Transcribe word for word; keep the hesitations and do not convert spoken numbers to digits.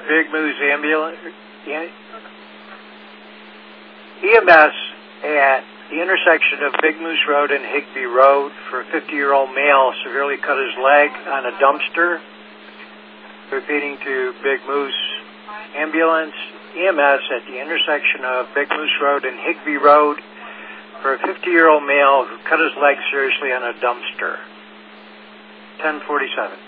Big Moose ambulance. E M S at the intersection of Big Moose Road and Higbee Road for a fifty-year-old male severely cut his leg on a dumpster. Repeating to Big Moose ambulance. E M S at the intersection of Big Moose Road and Higbee Road for a fifty-year-old male who cut his leg seriously on a dumpster. ten forty-seven.